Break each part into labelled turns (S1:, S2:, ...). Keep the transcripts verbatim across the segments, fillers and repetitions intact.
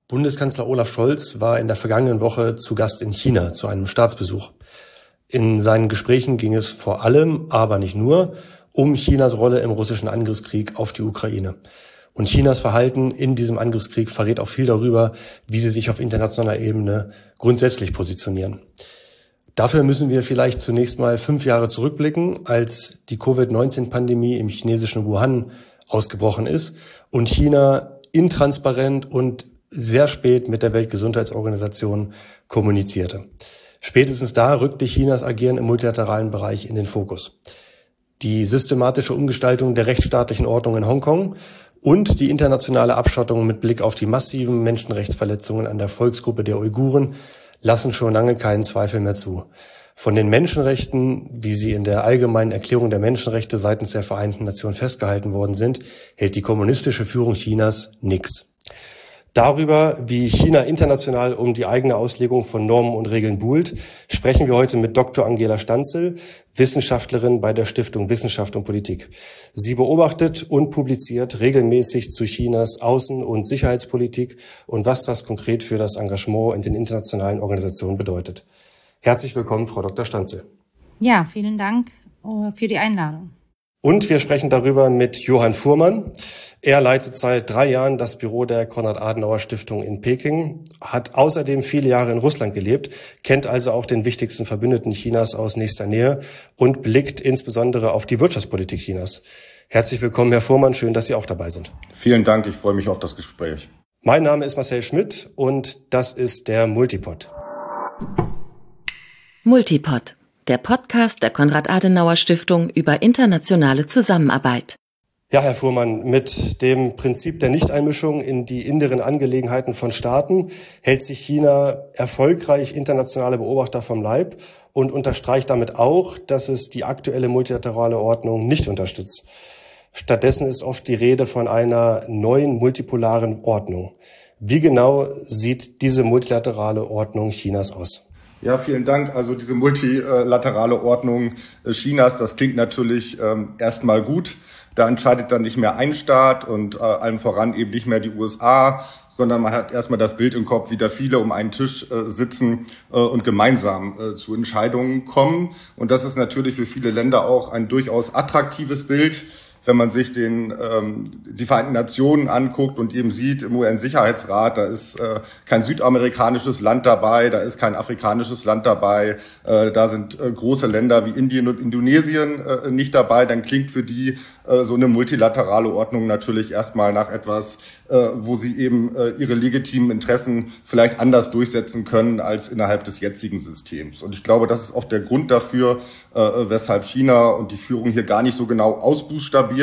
S1: Bundeskanzler Olaf Scholz war in der vergangenen Woche zu Gast in China zu einem Staatsbesuch. In seinen Gesprächen ging es vor allem, aber nicht nur, um Chinas Rolle im russischen Angriffskrieg auf die Ukraine. Und Chinas Verhalten in diesem Angriffskrieg verrät auch viel darüber, wie sie sich auf internationaler Ebene grundsätzlich positionieren. Dafür müssen wir vielleicht zunächst mal fünf Jahre zurückblicken, als die Covid neunzehn Pandemie im chinesischen Wuhan ausgebrochen ist und China intransparent und sehr spät mit der Weltgesundheitsorganisation kommunizierte. Spätestens da rückte Chinas Agieren im multilateralen Bereich in den Fokus. Die systematische Umgestaltung der rechtsstaatlichen Ordnung in Hongkong und die internationale Abschottung mit Blick auf die massiven Menschenrechtsverletzungen an der Volksgruppe der Uiguren lassen schon lange keinen Zweifel mehr zu. Von den Menschenrechten, wie sie in der Allgemeinen Erklärung der Menschenrechte seitens der Vereinten Nationen festgehalten worden sind, hält die kommunistische Führung Chinas nichts. Darüber, wie China international um die eigene Auslegung von Normen und Regeln buhlt, sprechen wir heute mit Doktor Angela Stanzel, Wissenschaftlerin bei der Stiftung Wissenschaft und Politik. Sie beobachtet und publiziert regelmäßig zu Chinas Außen- und Sicherheitspolitik und was das konkret für das Engagement in den internationalen Organisationen bedeutet. Herzlich willkommen, Frau Doktor Stanzel.
S2: Ja, vielen Dank für die Einladung.
S1: Und wir sprechen darüber mit Johann Fuhrmann. Er leitet seit drei Jahren das Büro der Konrad-Adenauer-Stiftung in Peking, hat außerdem viele Jahre in Russland gelebt, kennt also auch den wichtigsten Verbündeten Chinas aus nächster Nähe und blickt insbesondere auf die Wirtschaftspolitik Chinas. Herzlich willkommen, Herr Fuhrmann, schön, dass Sie auch dabei sind.
S3: Vielen Dank, ich freue mich auf das Gespräch.
S1: Mein Name ist Marcel Schmidt und das ist der Multipod.
S4: Multipod, der Podcast der Konrad-Adenauer-Stiftung über internationale Zusammenarbeit.
S1: Ja, Herr Fuhrmann, mit dem Prinzip der Nichteinmischung in die inneren Angelegenheiten von Staaten hält sich China erfolgreich internationale Beobachter vom Leib und unterstreicht damit auch, dass es die aktuelle multilaterale Ordnung nicht unterstützt. Stattdessen ist oft die Rede von einer neuen multipolaren Ordnung. Wie genau sieht diese multilaterale Ordnung Chinas aus?
S3: Ja, vielen Dank. Also diese multilaterale Ordnung Chinas, das klingt natürlich ähm, erstmal gut. Da entscheidet dann nicht mehr ein Staat und äh, allem voran eben nicht mehr die U S A, sondern man hat erstmal das Bild im Kopf, wie da viele um einen Tisch äh, sitzen äh, und gemeinsam äh, zu Entscheidungen kommen. Und das ist natürlich für viele Länder auch ein durchaus attraktives Bild. Wenn man sich den ähm, die Vereinten Nationen anguckt und eben sieht, im U N-Sicherheitsrat, da ist äh, kein südamerikanisches Land dabei, da ist kein afrikanisches Land dabei, äh, da sind äh, große Länder wie Indien und Indonesien äh, nicht dabei, dann klingt für die äh, so eine multilaterale Ordnung natürlich erstmal nach etwas, äh, wo sie eben äh, ihre legitimen Interessen vielleicht anders durchsetzen können als innerhalb des jetzigen Systems. Und ich glaube, das ist auch der Grund dafür, äh, weshalb China und die Führung hier gar nicht so genau ausbuchstabiert,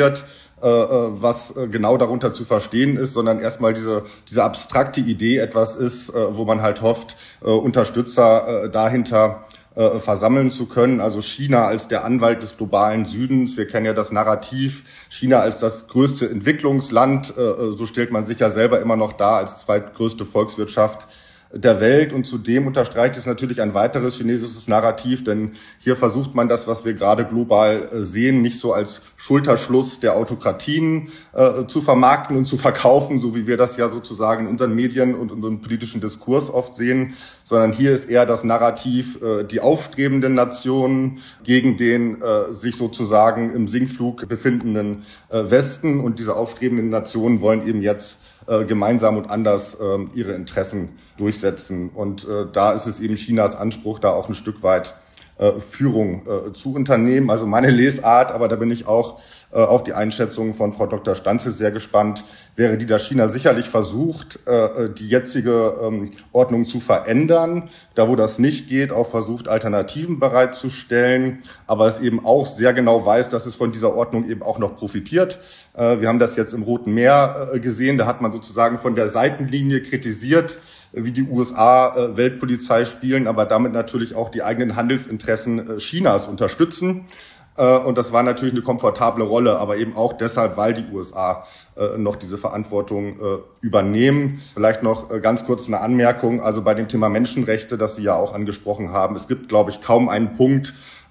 S3: was genau darunter zu verstehen ist, sondern erstmal diese diese abstrakte Idee etwas ist, wo man halt hofft, Unterstützer dahinter versammeln zu können. Also China als der Anwalt des globalen Südens. Wir kennen ja das Narrativ, China als das größte Entwicklungsland. So stellt man sich ja selber immer noch dar als zweitgrößte Volkswirtschaft der Welt. Und zudem unterstreicht es natürlich ein weiteres chinesisches Narrativ, denn hier versucht man das, was wir gerade global sehen, nicht so als Schulterschluss der Autokratien äh, zu vermarkten und zu verkaufen, so wie wir das ja sozusagen in unseren Medien und unserem politischen Diskurs oft sehen, sondern hier ist eher das Narrativ, äh, die aufstrebenden Nationen gegen den äh, sich sozusagen im Sinkflug befindenden äh, Westen. Und diese aufstrebenden Nationen wollen eben jetzt äh, gemeinsam und anders äh, ihre Interessen durchsetzen. Und äh, da ist es eben Chinas Anspruch, da auch ein Stück weit äh, Führung äh, zu unternehmen. Also meine Lesart, aber da bin ich auch äh, auf die Einschätzung von Frau Doktor Stanzel sehr gespannt, wäre die, dass China sicherlich versucht, äh, die jetzige ähm, Ordnung zu verändern. Da, wo das nicht geht, auch versucht, Alternativen bereitzustellen, aber es eben auch sehr genau weiß, dass es von dieser Ordnung eben auch noch profitiert. Äh, wir haben das jetzt im Roten Meer äh, gesehen. Da hat man sozusagen von der Seitenlinie kritisiert, wie die U S A äh, Weltpolizei spielen, aber damit natürlich auch die eigenen Handelsinteressen äh, Chinas unterstützen. Äh, und das war natürlich eine komfortable Rolle, aber eben auch deshalb, weil die U S A äh, noch diese Verantwortung äh, übernehmen. Vielleicht noch äh, ganz kurz eine Anmerkung, also bei dem Thema Menschenrechte, das Sie ja auch angesprochen haben. Es gibt, glaube ich, kaum einen Punkt,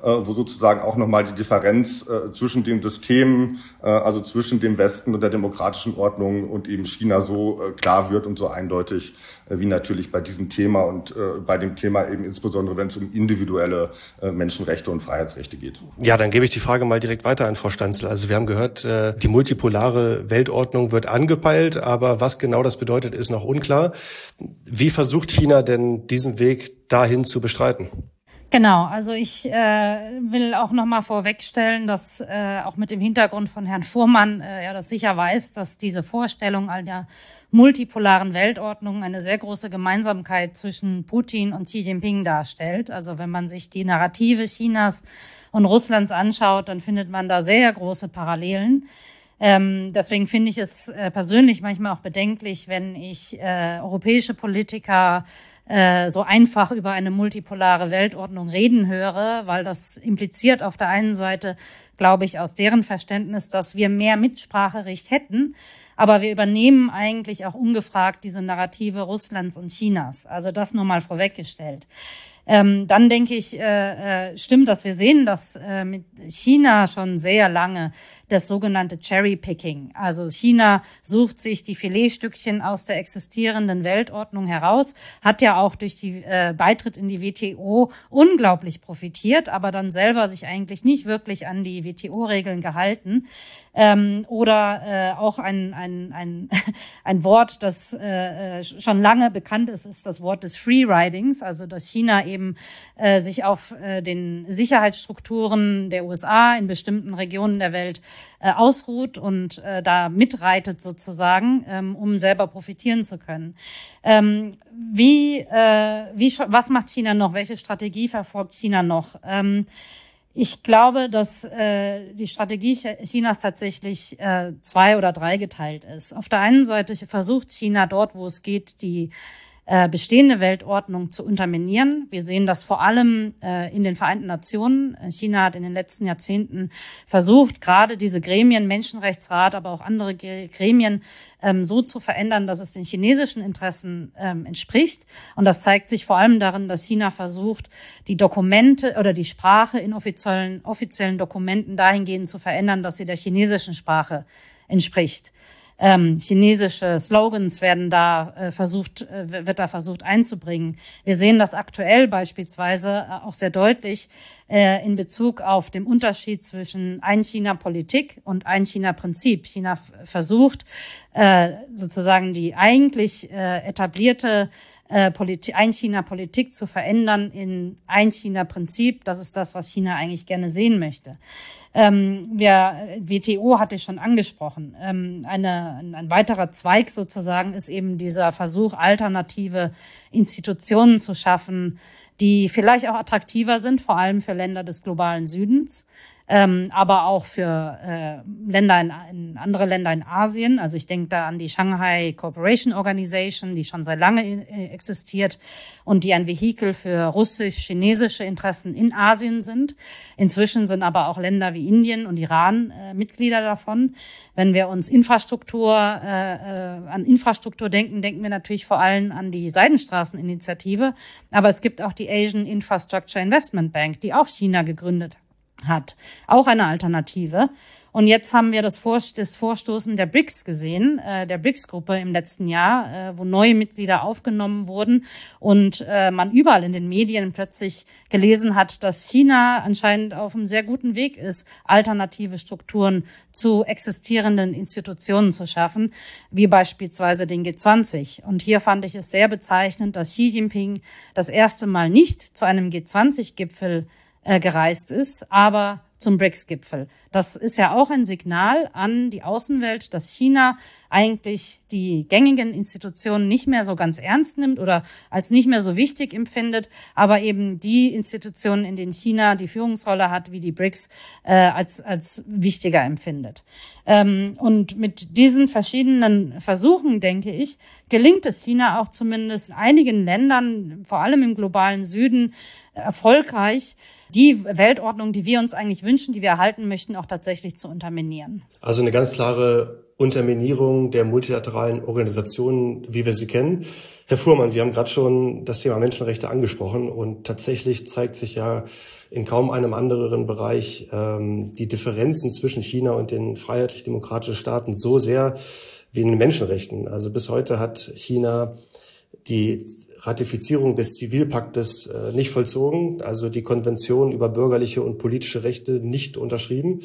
S3: wo sozusagen auch nochmal die Differenz zwischen den Systemen, also zwischen dem Westen und der demokratischen Ordnung und eben China so klar wird und so eindeutig wie natürlich bei diesem Thema und bei dem Thema eben insbesondere, wenn es um individuelle Menschenrechte und Freiheitsrechte geht.
S1: Ja, dann gebe ich die Frage mal direkt weiter an Frau Stanzl. Also wir haben gehört, die multipolare Weltordnung wird angepeilt, aber was genau das bedeutet, ist noch unklar. Wie versucht China denn diesen Weg dahin zu bestreiten?
S2: Genau, also ich äh, will auch nochmal vorwegstellen, dass äh, auch mit dem Hintergrund von Herrn Fuhrmann äh, ja das sicher weiß, dass diese Vorstellung einer multipolaren Weltordnung eine sehr große Gemeinsamkeit zwischen Putin und Xi Jinping darstellt. Also wenn man sich die Narrative Chinas und Russlands anschaut, dann findet man da sehr große Parallelen. Ähm, deswegen finde ich es äh, persönlich manchmal auch bedenklich, wenn ich äh, europäische Politiker so einfach über eine multipolare Weltordnung reden höre, weil das impliziert auf der einen Seite, glaube ich, aus deren Verständnis, dass wir mehr Mitspracherecht hätten, aber wir übernehmen eigentlich auch ungefragt diese Narrative Russlands und Chinas. Also das nur mal vorweggestellt. Ähm, dann denke ich, äh, äh, stimmt, dass wir sehen, dass äh, mit China schon sehr lange das sogenannte Cherry-Picking. Also China sucht sich die Filetstückchen aus der existierenden Weltordnung heraus, hat ja auch durch die äh, Beitritt in die W T O unglaublich profitiert, aber dann selber sich eigentlich nicht wirklich an die W T O-Regeln gehalten. Ähm, oder äh, auch ein, ein, ein, ein Wort, das äh, schon lange bekannt ist, ist das Wort des Free-Ridings, also dass China eben äh, sich auf äh, den Sicherheitsstrukturen der U S A in bestimmten Regionen der Welt äh, ausruht und äh, da mitreitet sozusagen, ähm, um selber profitieren zu können. Ähm, wie, äh, wie, was macht China noch? Welche Strategie verfolgt China noch? Ähm, Ich glaube, dass äh, die Strategie Chinas tatsächlich äh, zwei- oder dreigeteilt ist. Auf der einen Seite versucht China dort, wo es geht, die äh, bestehende Weltordnung zu unterminieren. Wir sehen das vor allem äh, in den Vereinten Nationen. China hat in den letzten Jahrzehnten versucht, gerade diese Gremien, Menschenrechtsrat, aber auch andere Gremien, ähm, so zu verändern, dass es den chinesischen Interessen ähm, entspricht. Und das zeigt sich vor allem darin, dass China versucht, die Dokumente oder die Sprache in offiziellen, offiziellen Dokumenten dahingehend zu verändern, dass sie der chinesischen Sprache entspricht. Ähm, chinesische Slogans werden da äh, versucht, äh, wird da versucht einzubringen. Wir sehen das aktuell beispielsweise äh, auch sehr deutlich äh, in Bezug auf den Unterschied zwischen Ein-China-Politik und Ein-China-Prinzip. China f- versucht äh, sozusagen die eigentlich äh, etablierte äh, Politi- Ein-China-Politik zu verändern in Ein-China-Prinzip. Das ist das, was China eigentlich gerne sehen möchte. Ähm, wir, W T O hatte ich schon angesprochen. Ähm, eine, ein weiterer Zweig sozusagen ist eben dieser Versuch, alternative Institutionen zu schaffen, die vielleicht auch attraktiver sind, vor allem für Länder des globalen Südens, ähm, aber auch für äh, Länder in, in andere Länder in Asien. Also ich denke da an die Shanghai Cooperation Organization, die schon seit lange äh, existiert und die ein Vehikel für russisch-chinesische Interessen in Asien sind. Inzwischen sind aber auch Länder wie Indien und Iran äh, Mitglieder davon. Wenn wir uns Infrastruktur äh, äh, an Infrastruktur denken, denken wir natürlich vor allem an die Seidenstraßeninitiative. Aber es gibt auch die Asian Infrastructure Investment Bank, die auch China gegründet hat. Auch eine Alternative. Und jetzt haben wir das, Vor- das Vorstoßen der B R I C S gesehen, äh, der B R I C S-Gruppe im letzten Jahr, äh, wo neue Mitglieder aufgenommen wurden und äh, man überall in den Medien plötzlich gelesen hat, dass China anscheinend auf einem sehr guten Weg ist, alternative Strukturen zu existierenden Institutionen zu schaffen, wie beispielsweise den G zwanzig. Und hier fand ich es sehr bezeichnend, dass Xi Jinping das erste Mal nicht zu einem G zwanzig-Gipfel äh, gereist ist, aber zum B R I C S-Gipfel. Das ist ja auch ein Signal an die Außenwelt, dass China eigentlich die gängigen Institutionen nicht mehr so ganz ernst nimmt oder als nicht mehr so wichtig empfindet, aber eben die Institutionen, in denen China die Führungsrolle hat, wie die B R I C S, äh, als als wichtiger empfindet. Ähm, und mit diesen verschiedenen Versuchen, denke ich, gelingt es China auch zumindest einigen Ländern, vor allem im globalen Süden, erfolgreich, die Weltordnung, die wir uns eigentlich wünschen, die wir erhalten möchten, auch tatsächlich zu unterminieren.
S1: Also eine ganz klare Unterminierung der multilateralen Organisationen, wie wir sie kennen. Herr Fuhrmann, Sie haben gerade schon das Thema Menschenrechte angesprochen und tatsächlich zeigt sich ja in kaum einem anderen Bereich ähm, die Differenzen zwischen China und den freiheitlich-demokratischen Staaten so sehr wie in den Menschenrechten. Also bis heute hat China die Ratifizierung des Zivilpaktes äh, nicht vollzogen, also die Konvention über bürgerliche und politische Rechte nicht unterschrieben.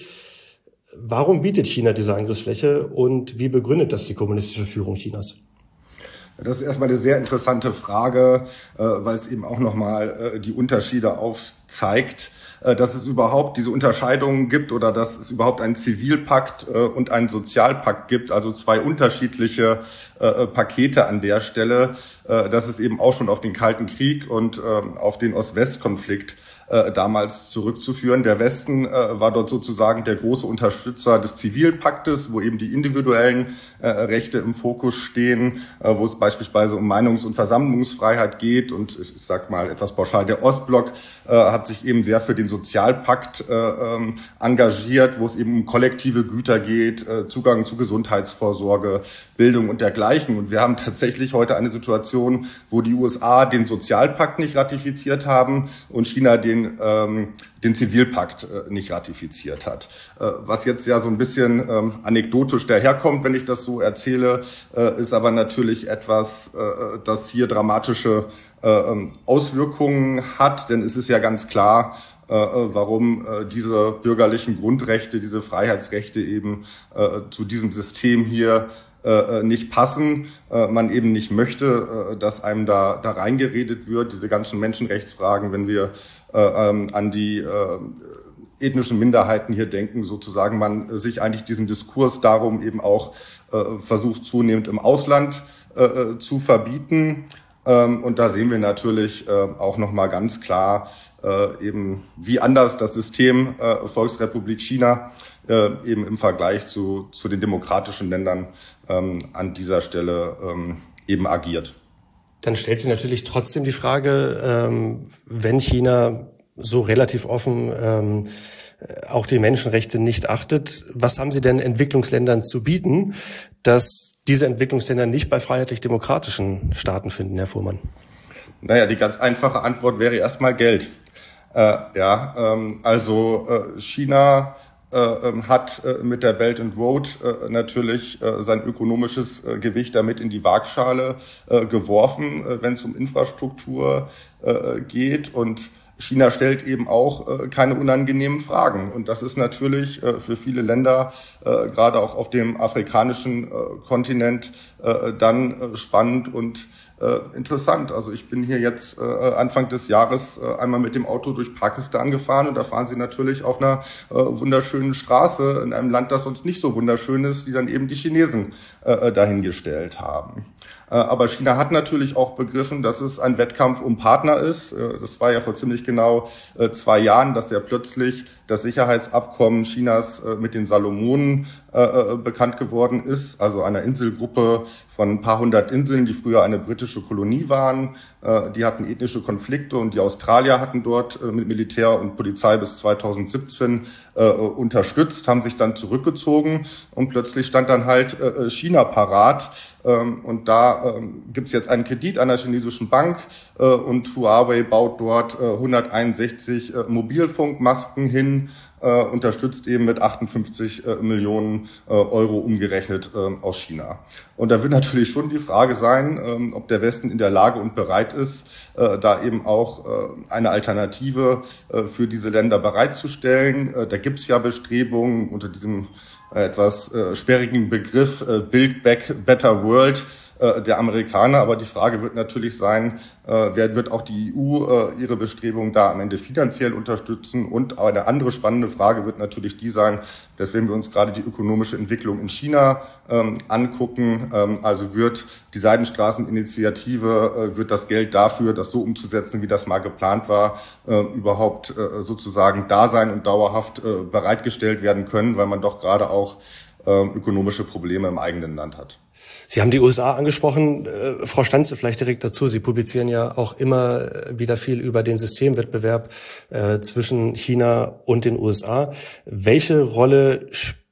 S1: Warum bietet China diese Angriffsfläche und wie begründet das die kommunistische Führung Chinas?
S3: Das ist erstmal eine sehr interessante Frage, weil es eben auch nochmal die Unterschiede aufzeigt, dass es überhaupt diese Unterscheidungen gibt oder dass es überhaupt einen Zivilpakt und einen Sozialpakt gibt, also zwei unterschiedliche Pakete an der Stelle. Das ist eben auch schon auf den Kalten Krieg und auf den Ost-West-Konflikt Äh, damals zurückzuführen. Der Westen äh, war dort sozusagen der große Unterstützer des Zivilpaktes, wo eben die individuellen äh, Rechte im Fokus stehen, äh, wo es beispielsweise um Meinungs- und Versammlungsfreiheit geht. Und ich, ich sag mal etwas pauschal, der Ostblock äh, hat sich eben sehr für den Sozialpakt äh, ähm, engagiert, wo es eben um kollektive Güter geht, äh, Zugang zu Gesundheitsvorsorge, Bildung und dergleichen. Und wir haben tatsächlich heute eine Situation, wo die U S A den Sozialpakt nicht ratifiziert haben und China den ähm, den Zivilpakt äh, nicht ratifiziert hat. Äh, was jetzt ja so ein bisschen ähm, anekdotisch daherkommt, wenn ich das so erzähle, äh, ist aber natürlich etwas, äh, das hier dramatische äh, Auswirkungen hat, denn es ist ja ganz klar, äh, warum äh, diese bürgerlichen Grundrechte, diese Freiheitsrechte eben äh, zu diesem System hier äh, nicht passen, äh, man eben nicht möchte, äh, dass einem da da reingeredet wird, diese ganzen Menschenrechtsfragen, wenn wir äh, ähm, an die äh, ethnischen Minderheiten hier denken, sozusagen man äh, sich eigentlich diesen Diskurs darum eben auch äh, versucht zunehmend im Ausland äh, zu verbieten. Ähm, und da sehen wir natürlich äh, auch nochmal ganz klar äh, eben, wie anders das System äh, Volksrepublik China äh, eben im Vergleich zu, zu den demokratischen Ländern ähm, an dieser Stelle ähm, eben agiert.
S1: Dann stellt sich natürlich trotzdem die Frage, ähm, wenn China so relativ offen ähm, auch die Menschenrechte nicht achtet, was haben Sie denn Entwicklungsländern zu bieten, dass diese Entwicklungsländer nicht bei freiheitlich-demokratischen Staaten finden, Herr Fuhrmann?
S3: Naja, die ganz einfache Antwort wäre erstmal Geld. Äh, ja, ähm, also äh, China äh, hat äh, mit der Belt and Road äh, natürlich äh, sein ökonomisches äh, Gewicht damit in die Waagschale äh, geworfen, äh, wenn es um Infrastruktur äh, geht. Und China stellt eben auch äh, keine unangenehmen Fragen. Und das ist natürlich äh, für viele Länder, äh, gerade auch auf dem afrikanischen äh, Kontinent, äh, dann äh, spannend und äh, interessant. Also ich bin hier jetzt äh, Anfang des Jahres äh, einmal mit dem Auto durch Pakistan gefahren und da fahren sie natürlich auf einer äh, wunderschönen Straße in einem Land, das sonst nicht so wunderschön ist, die dann eben die Chinesen äh, dahingestellt haben. Aber China hat natürlich auch begriffen, dass es ein Wettkampf um Partner ist. Das war ja vor ziemlich genau zwei Jahren, dass ja plötzlich das Sicherheitsabkommen Chinas mit den Salomonen bekannt geworden ist, also einer Inselgruppe von ein paar hundert Inseln, die früher eine britische Kolonie waren. Die hatten ethnische Konflikte und die Australier hatten dort mit Militär und Polizei bis zweitausendsiebzehn unterstützt, haben sich dann zurückgezogen und plötzlich stand dann halt China parat. Und da gibt es jetzt einen Kredit einer chinesischen Bank und Huawei baut dort hunderteinundsechzig Mobilfunkmasken hin, äh, unterstützt eben mit achtundfünfzig äh, Millionen äh, Euro umgerechnet äh, aus China. Und da wird natürlich schon die Frage sein, äh, ob der Westen in der Lage und bereit ist, äh, da eben auch äh, eine Alternative äh, für diese Länder bereitzustellen. Äh, da gibt es ja Bestrebungen unter diesem äh, etwas äh, sperrigen Begriff äh, Build Back Better World der Amerikaner, aber die Frage wird natürlich sein, äh, wer wird auch die E U äh, ihre Bestrebungen da am Ende finanziell unterstützen? Und eine andere spannende Frage wird natürlich die sein, dass wenn wir uns gerade die ökonomische Entwicklung in China ähm, angucken, ähm, also wird die Seidenstraßeninitiative, äh, wird das Geld dafür, das so umzusetzen, wie das mal geplant war, äh, überhaupt äh, sozusagen da sein und dauerhaft äh, bereitgestellt werden können, weil man doch gerade auch äh, ökonomische Probleme im eigenen Land hat.
S1: Sie haben die U S A angesprochen. Äh, Frau Stanze, vielleicht direkt dazu. Sie publizieren ja auch immer wieder viel über den Systemwettbewerb äh, zwischen China und den U S A. Welche Rolle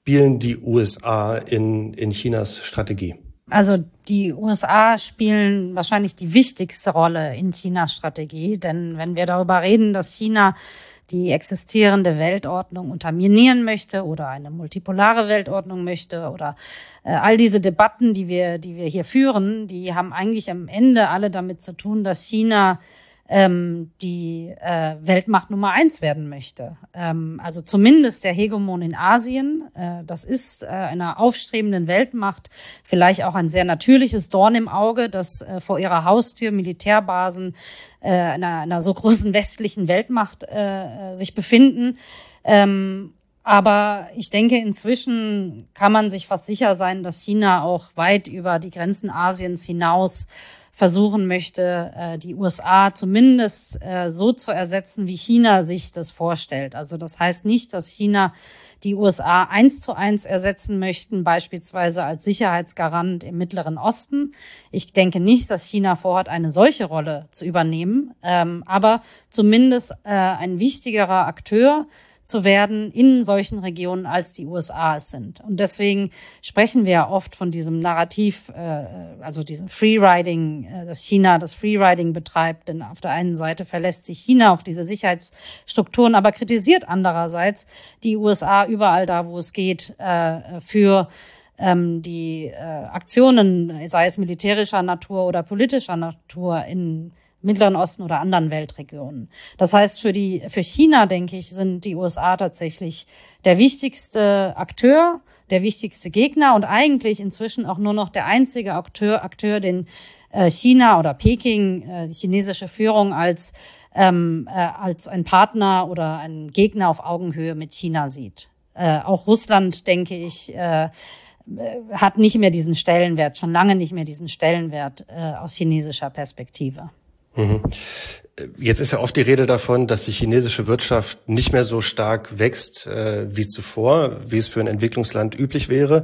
S1: spielen die U S A in, in Chinas Strategie?
S2: Also die U S A spielen wahrscheinlich die wichtigste Rolle in Chinas Strategie, denn wenn wir darüber reden, dass China die existierende Weltordnung unterminieren möchte oder eine multipolare Weltordnung möchte oder äh, all diese Debatten, die wir, die wir hier führen, die haben eigentlich am Ende alle damit zu tun, dass China ähm, die äh, Weltmacht Nummer eins werden möchte. Ähm, also zumindest der Hegemon in Asien. Äh, das ist äh, einer aufstrebenden Weltmacht vielleicht auch ein sehr natürliches Dorn im Auge, dass äh, vor ihrer Haustür Militärbasen äh, einer, einer so großen westlichen Weltmacht äh, sich befinden. Ähm, aber ich denke, inzwischen kann man sich fast sicher sein, dass China auch weit über die Grenzen Asiens hinaus versuchen möchte, die U S A zumindest so zu ersetzen, wie China sich das vorstellt. Also das heißt nicht, dass China die U S A eins zu eins ersetzen möchten, beispielsweise als Sicherheitsgarant im Mittleren Osten. Ich denke nicht, dass China vorhat, eine solche Rolle zu übernehmen, aber zumindest ein wichtigerer Akteur zu werden in solchen Regionen, als die U S A es sind. Und deswegen sprechen wir ja oft von diesem Narrativ, äh, also diesem Freeriding, äh, dass China das Freeriding betreibt. Denn auf der einen Seite verlässt sich China auf diese Sicherheitsstrukturen, aber kritisiert andererseits die U S A überall da, wo es geht, äh, für ähm, die äh, Aktionen, sei es militärischer Natur oder politischer Natur in Mittleren Osten oder anderen Weltregionen. Das heißt, für die, für China, denke ich, sind die U S A tatsächlich der wichtigste Akteur, der wichtigste Gegner und eigentlich inzwischen auch nur noch der einzige Akteur, Akteur, den äh, China oder Peking, äh, die chinesische Führung als, ähm, äh, als ein Partner oder ein Gegner auf Augenhöhe mit China sieht. Äh, auch Russland, denke ich, äh, hat nicht mehr diesen Stellenwert, schon lange nicht mehr diesen Stellenwert äh, aus chinesischer Perspektive.
S1: Jetzt ist ja oft die Rede davon, dass die chinesische Wirtschaft nicht mehr so stark wächst äh, wie zuvor, wie es für ein Entwicklungsland üblich wäre.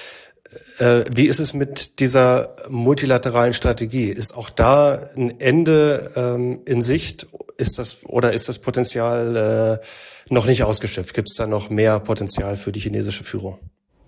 S1: Äh, wie ist es mit dieser multilateralen Strategie? Ist auch da ein Ende ähm, in Sicht? Ist das oder ist das Potenzial äh, noch nicht ausgeschöpft? Gibt es da noch mehr Potenzial für die chinesische Führung?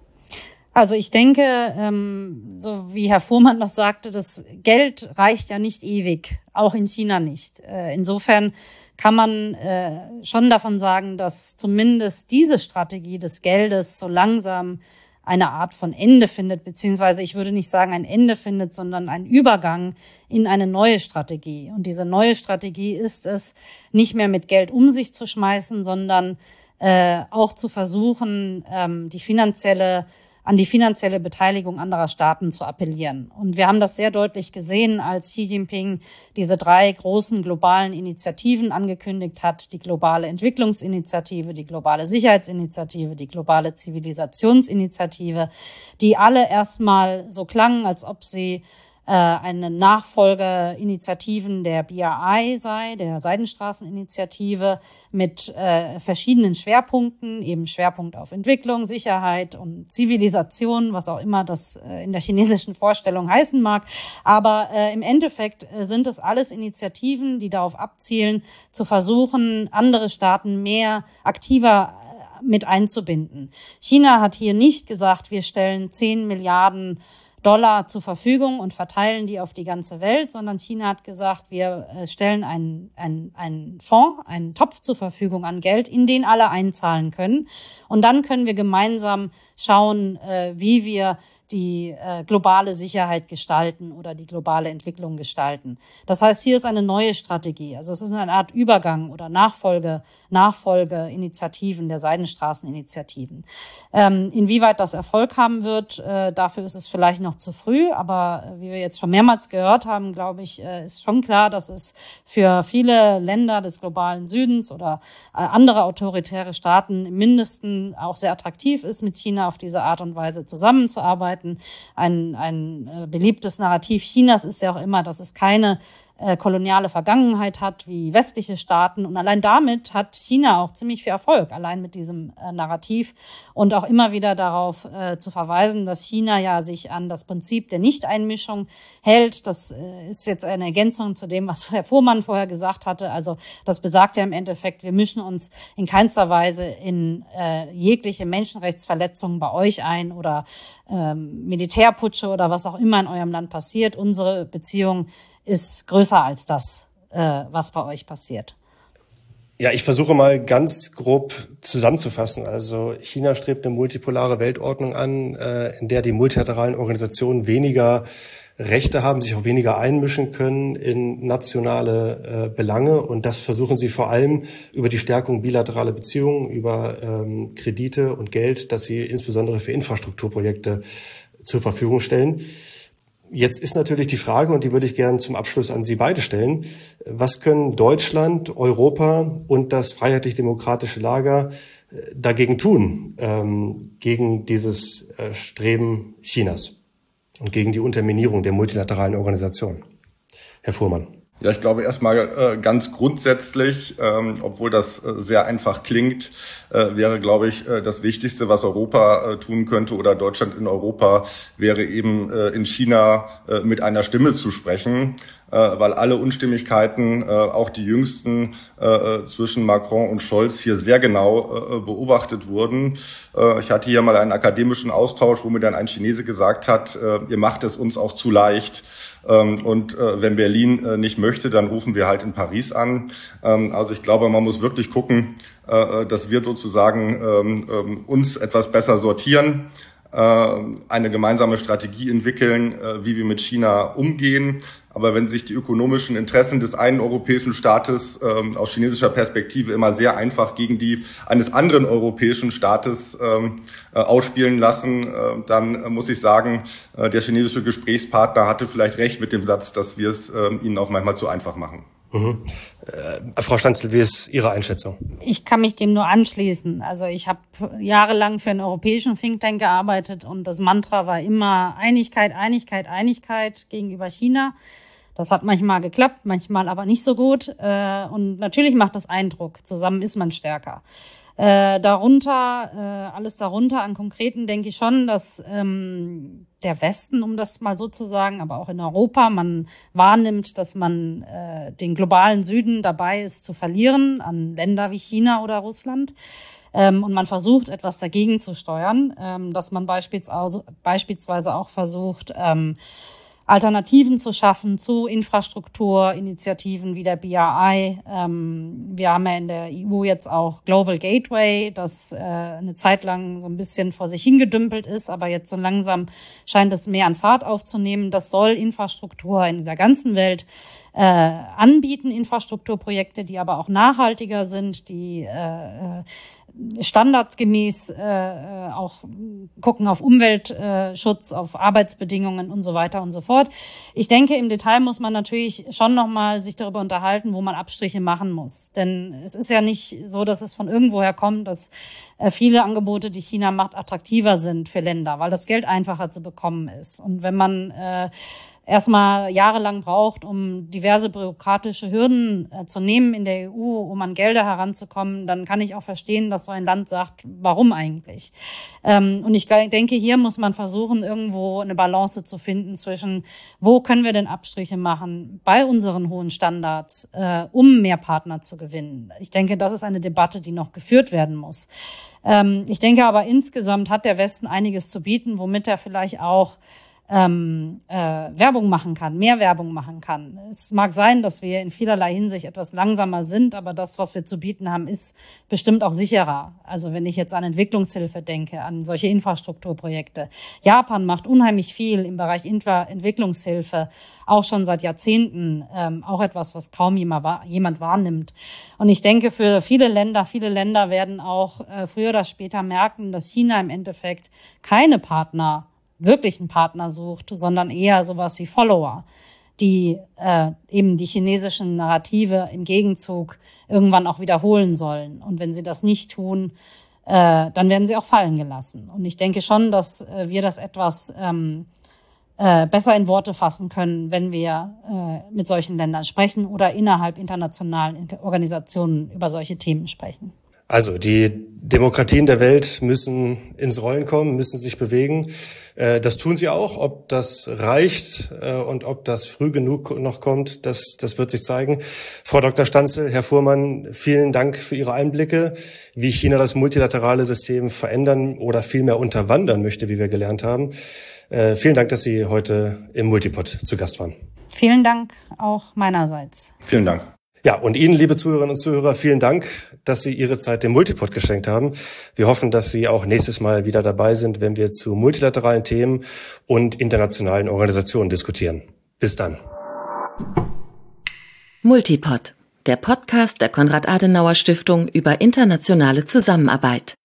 S2: Also ich denke, ähm, so wie Herr Fuhrmann das sagte, das Geld reicht ja nicht ewig, auch in China nicht. Äh, insofern kann man äh, schon davon sagen, dass zumindest diese Strategie des Geldes so langsam eine Art von Ende findet, beziehungsweise ich würde nicht sagen ein Ende findet, sondern einen Übergang in eine neue Strategie. Und diese neue Strategie ist es, nicht mehr mit Geld um sich zu schmeißen, sondern äh, auch zu versuchen, ähm, die finanzielle an die finanzielle Beteiligung anderer Staaten zu appellieren. Und wir haben das sehr deutlich gesehen, als Xi Jinping diese drei großen globalen Initiativen angekündigt hat, die globale Entwicklungsinitiative, die globale Sicherheitsinitiative, die globale Zivilisationsinitiative, die alle erstmal so klangen, als ob sie äh, eine Nachfolgeinitiativen der B R I sei, der Seidenstraßeninitiative, mit äh, verschiedenen Schwerpunkten, eben Schwerpunkt auf Entwicklung, Sicherheit und Zivilisation, was auch immer das äh, in der chinesischen Vorstellung heißen mag. Aber äh, im Endeffekt äh, sind es alles Initiativen, die darauf abzielen, zu versuchen, andere Staaten mehr aktiver äh, mit einzubinden. China hat hier nicht gesagt, wir stellen zehn Milliarden Dollar zur Verfügung und verteilen die auf die ganze Welt, sondern China hat gesagt, wir stellen einen, einen, einen Fonds, einen Topf zur Verfügung an Geld, in den alle einzahlen können. Und dann können wir gemeinsam schauen, wie wir die äh, globale Sicherheit gestalten oder die globale Entwicklung gestalten. Das heißt, hier ist eine neue Strategie. Also es ist eine Art Übergang oder Nachfolge, Nachfolgeinitiativen der Seidenstraßeninitiativen. Ähm, inwieweit das Erfolg haben wird, äh, dafür ist es vielleicht noch zu früh. Aber äh, wie wir jetzt schon mehrmals gehört haben, glaube ich, äh, ist schon klar, dass es für viele Länder des globalen Südens oder äh, andere autoritäre Staaten im Mindesten auch sehr attraktiv ist, mit China auf diese Art und Weise zusammenzuarbeiten. Ein, ein äh, beliebtes Narrativ Chinas ist ja auch immer, dass es keine äh, koloniale Vergangenheit hat wie westliche Staaten. Und allein damit hat China auch ziemlich viel Erfolg, allein mit diesem äh, Narrativ. Und auch immer wieder darauf äh, zu verweisen, dass China ja sich an das Prinzip der Nichteinmischung hält. Das äh, ist jetzt eine Ergänzung zu dem, was Herr Fuhrmann vorher gesagt hatte. Also das besagt ja im Endeffekt, wir mischen uns in keinster Weise in äh, jegliche Menschenrechtsverletzungen bei euch ein oder ähm, Militärputsche oder was auch immer in eurem Land passiert. Unsere Beziehung ist größer als das, äh, was bei euch passiert.
S1: Ja, ich versuche mal ganz grob zusammenzufassen. Also China strebt eine multipolare Weltordnung an, äh, in der die multilateralen Organisationen weniger Rechte haben, sich auch weniger einmischen können in nationale äh, Belange. Und das versuchen sie vor allem über die Stärkung bilateraler Beziehungen, über ähm, Kredite und Geld, das sie insbesondere für Infrastrukturprojekte zur Verfügung stellen. Jetzt ist natürlich die Frage, und die würde ich gerne zum Abschluss an Sie beide stellen: Was können Deutschland, Europa und das freiheitlich-demokratische Lager dagegen tun, ähm, gegen dieses äh, Streben Chinas und gegen die Unterminierung der multilateralen Organisation? Herr Fuhrmann.
S3: Ja, ich glaube erstmal äh, ganz grundsätzlich, ähm, obwohl das äh, sehr einfach klingt, äh, wäre, glaube ich, äh, das Wichtigste, was Europa äh, tun könnte oder Deutschland in Europa, wäre eben äh, in China äh, mit einer Stimme zu sprechen, äh, weil alle Unstimmigkeiten, äh, auch die jüngsten äh, zwischen Macron und Scholz hier sehr genau äh, beobachtet wurden. Äh, ich hatte hier mal einen akademischen Austausch, wo mir dann ein Chinese gesagt hat, äh, ihr macht es uns auch zu leicht. Und wenn Berlin nicht möchte, dann rufen wir halt in Paris an. Also ich glaube, man muss wirklich gucken, dass wir sozusagen uns etwas besser sortieren, eine gemeinsame Strategie entwickeln, wie wir mit China umgehen. Aber wenn sich die ökonomischen Interessen des einen europäischen Staates ähm, aus chinesischer Perspektive immer sehr einfach gegen die eines anderen europäischen Staates ähm, äh, ausspielen lassen, äh, dann äh, muss ich sagen, äh, der chinesische Gesprächspartner hatte vielleicht recht mit dem Satz, dass wir es äh, ihnen auch manchmal zu einfach machen.
S1: Mhm. Äh, Frau Stanzel, wie ist Ihre Einschätzung?
S2: Ich kann mich dem nur anschließen. Also ich habe jahrelang für einen europäischen Think Tank gearbeitet und das Mantra war immer Einigkeit, Einigkeit, Einigkeit gegenüber China. Das hat manchmal geklappt, manchmal aber nicht so gut. Und natürlich macht das Eindruck. Zusammen ist man stärker. Äh, darunter, äh, alles darunter an Konkreten denke ich schon, dass ähm, der Westen, um das mal so zu sagen, aber auch in Europa, man wahrnimmt, dass man äh, den globalen Süden dabei ist zu verlieren an Länder wie China oder Russland. Ähm, und man versucht, etwas dagegen zu steuern, ähm, dass man beispielsweise, beispielsweise auch versucht, ähm, Alternativen zu schaffen zu Infrastrukturinitiativen wie der B R I. Ähm, wir haben ja in der E U jetzt auch Global Gateway, das äh, eine Zeit lang so ein bisschen vor sich hingedümpelt ist, aber jetzt so langsam scheint es mehr an Fahrt aufzunehmen. Das soll Infrastruktur in der ganzen Welt äh, anbieten, Infrastrukturprojekte, die aber auch nachhaltiger sind, die äh, standardsgemäß äh, auch gucken auf Umweltschutz, äh, auf Arbeitsbedingungen und so weiter und so fort. Ich denke, im Detail muss man natürlich schon nochmal sich darüber unterhalten, wo man Abstriche machen muss. Denn es ist ja nicht so, dass es von irgendwoher kommt, dass äh, viele Angebote, die China macht, attraktiver sind für Länder, weil das Geld einfacher zu bekommen ist. Und wenn man äh, erstmal jahrelang braucht, um diverse bürokratische Hürden äh, zu nehmen in der E U, um an Gelder heranzukommen, dann kann ich auch verstehen, dass so ein Land sagt, warum eigentlich? Ähm, und ich denke, hier muss man versuchen, irgendwo eine Balance zu finden zwischen, wo können wir denn Abstriche machen bei unseren hohen Standards, äh, um mehr Partner zu gewinnen. Ich denke, das ist eine Debatte, die noch geführt werden muss. Ähm, ich denke aber, insgesamt hat der Westen einiges zu bieten, womit er vielleicht auch Ähm, äh, Werbung machen kann, mehr Werbung machen kann. Es mag sein, dass wir in vielerlei Hinsicht etwas langsamer sind, aber das, was wir zu bieten haben, ist bestimmt auch sicherer. Also wenn ich jetzt an Entwicklungshilfe denke, an solche Infrastrukturprojekte. Japan macht unheimlich viel im Bereich Infra- Entwicklungshilfe, auch schon seit Jahrzehnten, ähm, auch etwas, was kaum jemand wahrnimmt. Und ich denke, für viele Länder, viele Länder werden auch äh, früher oder später merken, dass China im Endeffekt keine Partner wirklichen Partner sucht, sondern eher sowas wie Follower, die äh, eben die chinesischen Narrative im Gegenzug irgendwann auch wiederholen sollen. Und wenn sie das nicht tun, äh, dann werden sie auch fallen gelassen. Und ich denke schon, dass äh, wir das etwas ähm, äh, besser in Worte fassen können, wenn wir äh, mit solchen Ländern sprechen oder innerhalb internationalen Organisationen über solche Themen sprechen.
S1: Also die Demokratien der Welt müssen ins Rollen kommen, müssen sich bewegen. Das tun sie auch. Ob das reicht und ob das früh genug noch kommt, das, das wird sich zeigen. Frau Doktor Stanzel, Herr Fuhrmann, vielen Dank für Ihre Einblicke, wie China das multilaterale System verändern oder vielmehr unterwandern möchte, wie wir gelernt haben. Vielen Dank, dass Sie heute im Multipod zu Gast waren.
S2: Vielen Dank auch meinerseits.
S3: Vielen Dank.
S1: Ja, und Ihnen, liebe Zuhörerinnen und Zuhörer, vielen Dank, dass Sie Ihre Zeit dem Multipod geschenkt haben. Wir hoffen, dass Sie auch nächstes Mal wieder dabei sind, wenn wir zu multilateralen Themen und internationalen Organisationen diskutieren. Bis dann.
S4: Multipod, der Podcast der Konrad-Adenauer-Stiftung über internationale Zusammenarbeit.